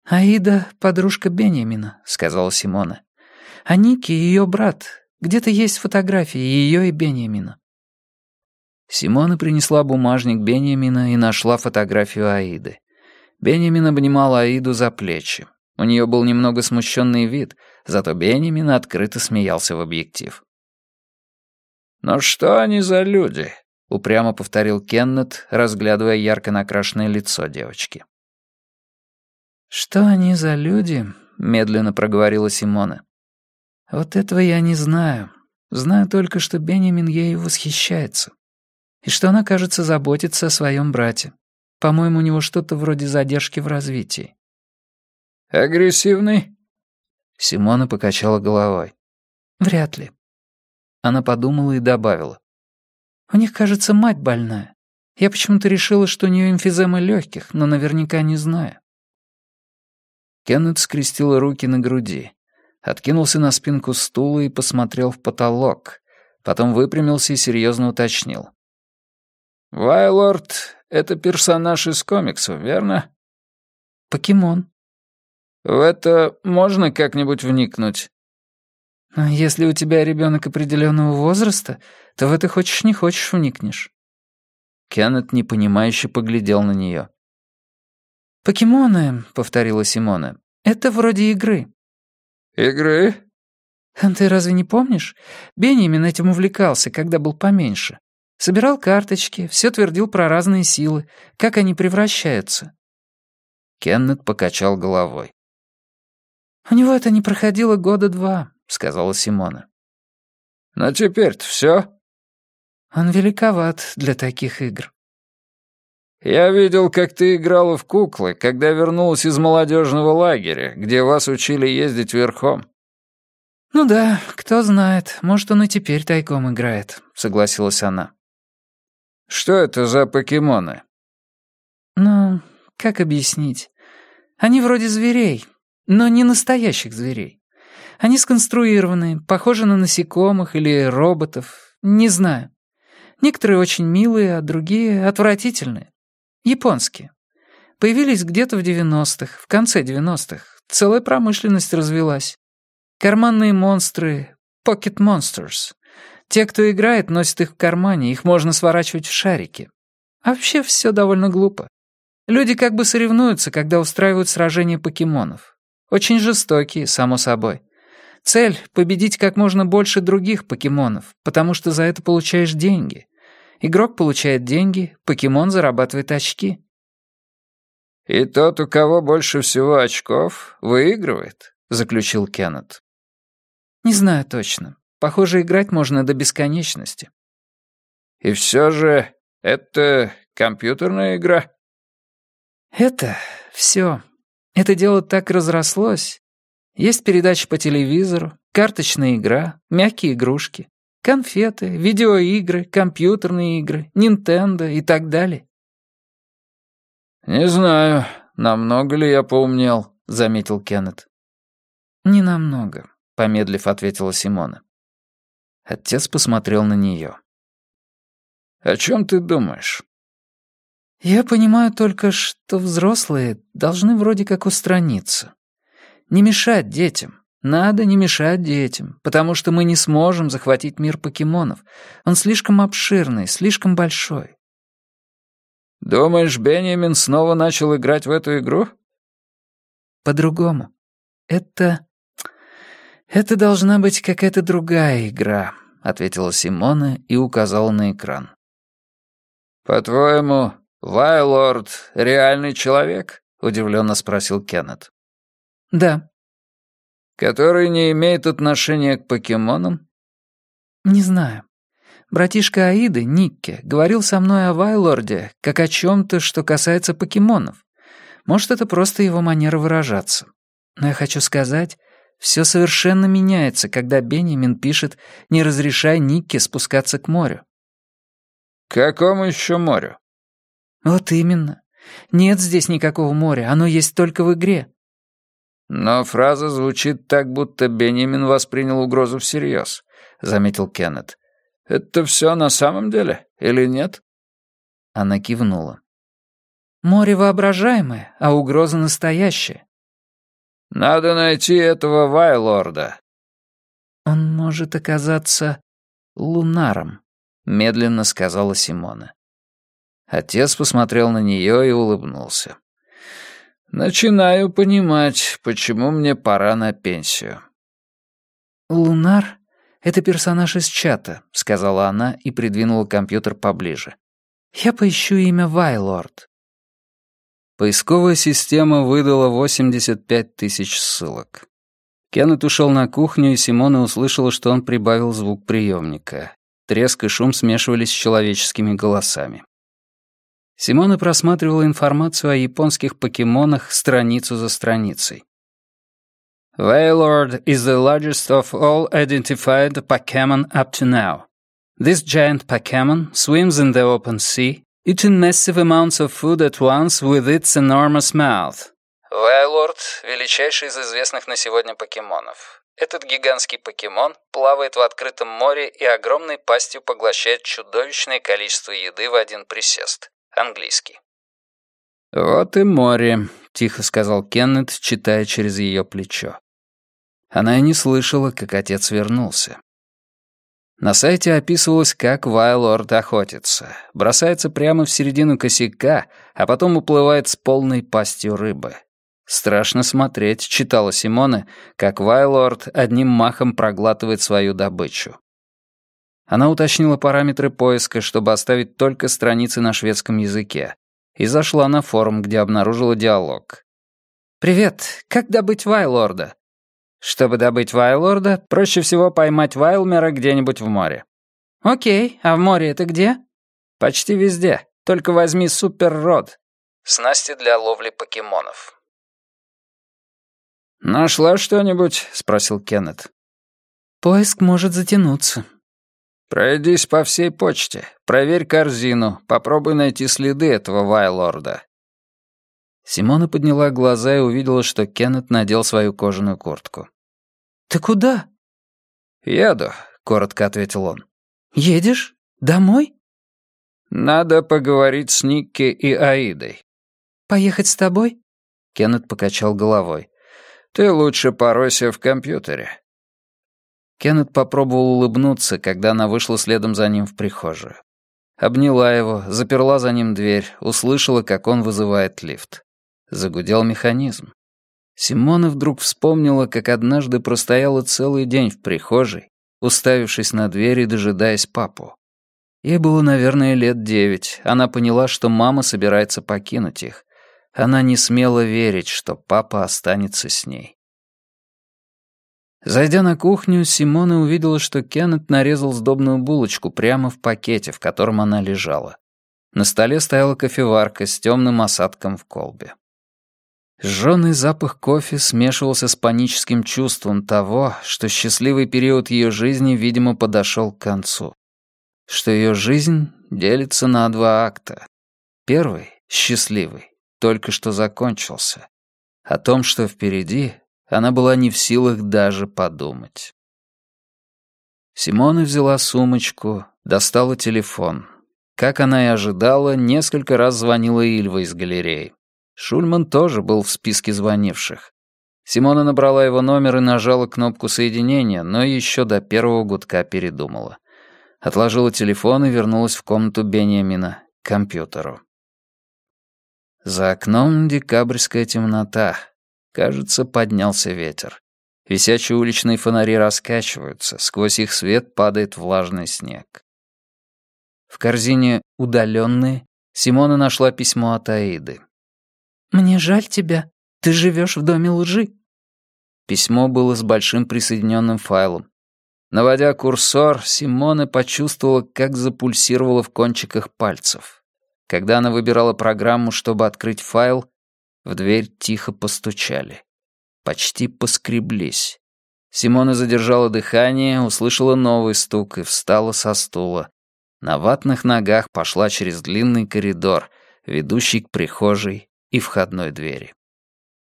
«Аида — подружка Беньямина», — сказала Симона. «А Ники — ее брат. Где-то есть фотографии ее и Беньямина». Симона принесла бумажник Беньямина и нашла фотографию Аиды. Беньямин обнимал Аиду за плечи. У нее был немного смущенный вид, зато Беньямин открыто смеялся в объектив. «Ну что они за люди?» — упрямо повторил Кеннет, разглядывая ярко накрашенное лицо девочки. «Что они за люди?» — медленно проговорила Симона. «Вот этого я не знаю. Знаю только, что Беньямин ею восхищается. И что она, кажется, заботится о своем брате. По-моему, у него что-то вроде задержки в развитии». «Агрессивный?» Симона покачала головой. «Вряд ли». Она подумала и добавила. «У них, кажется, мать больная. Я почему-то решила, что у нее эмфизема легких, но наверняка не знаю». Кеннет скрестил руки на груди, откинулся на спинку стула и посмотрел в потолок, потом выпрямился и серьезно уточнил. «Вайлорд — это персонаж из комиксов, верно?» «Покемон». «В это можно как-нибудь вникнуть?» «Если у тебя ребенок определенного возраста, то в это хочешь не хочешь вникнешь». Кеннет непонимающе поглядел на нее. «Покемоны», — повторила Симона, — «это вроде игры». «Игры?» «Ты разве не помнишь? Беньямин этим увлекался, когда был поменьше. Собирал карточки, все твердил про разные силы, как они превращаются». Кеннет покачал головой. «У него это не проходило года 2», — сказала Симона. «Но теперь-то все?» «Он великоват для таких игр». «Я видел, как ты играла в куклы, когда вернулась из молодежного лагеря, где вас учили ездить верхом». «Ну да, кто знает, может, он и теперь тайком играет», — согласилась она. «Что это за покемоны?» «Ну, как объяснить? Они вроде зверей, но не настоящих зверей. Они сконструированы, похожи на насекомых или роботов, не знаю. Некоторые очень милые, а другие отвратительные. Японские. Появились где-то в 90-х, в конце 90-х. Целая промышленность развелась. Карманные монстры, pocket monsters. Те, кто играет, носят их в кармане, их можно сворачивать в шарики. А вообще все довольно глупо. Люди как бы соревнуются, когда устраивают сражения покемонов. Очень жестокие, само собой. Цель — победить как можно больше других покемонов, потому что за это получаешь деньги. Игрок получает деньги, покемон зарабатывает очки. «И тот, у кого больше всего очков, выигрывает», — заключил Кеннет. Не знаю точно. Похоже, играть можно до бесконечности. «И все же это компьютерная игра?» Это все. Это дело так разрослось. Есть передачи по телевизору, карточная игра, мягкие игрушки, конфеты, видеоигры, компьютерные игры, Nintendo и так далее. «Не знаю, намного ли я поумнел», — заметил Кеннет. «Не намного», — помедлив ответила Симона. Отец посмотрел на нее. «О чем ты думаешь?» «Я понимаю только, что взрослые должны вроде как устраниться. Не мешать детям. Надо не мешать детям, потому что мы не сможем захватить мир покемонов. Он слишком обширный, слишком большой». «Думаешь, Беньямин снова начал играть в эту игру?» «По-другому. Это должна быть какая-то другая игра», — ответила Симона и указала на экран. «По-твоему, Вайлорд — реальный человек?» — удивленно спросил Кеннет. «Да». «Который не имеет отношения к покемонам?» «Не знаю. Братишка Аиды, Никки, говорил со мной о Вайлорде, как о чем-то, что касается покемонов. Может, это просто его манера выражаться. Но я хочу сказать, все совершенно меняется, когда Беньямин пишет «Не разрешай Никки спускаться к морю». «К какому еще морю?» «Вот именно. Нет здесь никакого моря, оно есть только в игре». «Но фраза звучит так, будто Беньямин воспринял угрозу всерьез», — заметил Кеннет. «Это все на самом деле или нет?» Она кивнула. «Море воображаемое, а угроза настоящая. «Надо найти этого Вайлорда». «Он может оказаться лунаром», — медленно сказала Симона. Отец посмотрел на нее и улыбнулся. «Начинаю понимать, почему мне пора на пенсию». «Лунар — это персонаж из чата», — сказала она и придвинула компьютер поближе. «Я поищу имя Вайлорд». Поисковая система выдала 85 тысяч ссылок. Кеннет ушел на кухню, и Симона услышала, что он прибавил звук приемника. Треск и шум смешивались с человеческими голосами. Симона просматривала информацию о японских покемонах страницу за страницей. Wailord is the largest of all identified Pokemon up to now. This giant Pokemon swims in the open sea, eating massive amounts of food at once with its enormous mouth. Wailord — величайший из известных на сегодня покемонов. Этот гигантский покемон плавает в открытом море и огромной пастью поглощает чудовищное количество еды в один присест. Английский. «Вот и море», — тихо сказал Кеннет, читая через ее плечо. Она и не слышала, как отец вернулся. На сайте описывалось, как Вайлорд охотится. Бросается прямо в середину косяка, а потом уплывает с полной пастью рыбы. «Страшно смотреть», — читала Симона, как Вайлорд одним махом проглатывает свою добычу. Она уточнила параметры поиска, чтобы оставить только страницы на шведском языке, и зашла на форум, где обнаружила диалог. «Привет, как добыть Вайлорда?» «Чтобы добыть Вайлорда, проще всего поймать Вайлмера где-нибудь в море». «Окей, а в море это где?» «Почти везде, только возьми суперрод». Снасти для ловли покемонов. «Нашла что-нибудь?» — спросил Кеннет. «Поиск может затянуться». «Пройдись по всей почте, проверь корзину, попробуй найти следы этого Вайлорда». Симона подняла глаза и увидела, что Кеннет надел свою кожаную куртку. «Ты куда?» «Еду», — коротко ответил он. «Едешь? Домой?» «Надо поговорить с Никки и Аидой». «Поехать с тобой?» Кеннет покачал головой. «Ты лучше поройся в компьютере». Кеннет попробовал улыбнуться, когда она вышла следом за ним в прихожую. Обняла его, заперла за ним дверь, услышала, как он вызывает лифт. Загудел механизм. Симона вдруг вспомнила, как однажды простояла целый день в прихожей, уставившись на дверь и дожидаясь папу. Ей было, наверное, лет 9. Она поняла, что мама собирается покинуть их. Она не смела верить, что папа останется с ней. Зайдя на кухню, Симона увидела, что Кеннет нарезал сдобную булочку прямо в пакете, в котором она лежала. На столе стояла кофеварка с темным осадком в колбе. Жжёный запах кофе смешивался с паническим чувством того, что счастливый период ее жизни, видимо, подошел к концу. Что ее жизнь делится на 2 акта. Первый, счастливый, только что закончился. О том, что впереди, она была не в силах даже подумать. Симона взяла сумочку, достала телефон. Как она и ожидала, несколько раз звонила Ильва из галереи. Шульман тоже был в списке звонивших. Симона набрала его номер и нажала кнопку соединения, но еще до первого гудка передумала. Отложила телефон и вернулась в комнату Беньямина, к компьютеру. За окном декабрьская темнота. Кажется, поднялся ветер. Висячие уличные фонари раскачиваются, сквозь их свет падает влажный снег. В корзине «Удаленные» Симона нашла письмо от Аиды. «Мне жаль тебя. Ты живешь в доме лжи». Письмо было с большим присоединенным файлом. Наводя курсор, Симона почувствовала, как запульсировало в кончиках пальцев. Когда она выбирала программу, чтобы открыть файл, в дверь тихо постучали. Почти поскреблись. Симона задержала дыхание, услышала новый стук и встала со стула. На ватных ногах пошла через длинный коридор, ведущий к прихожей и входной двери.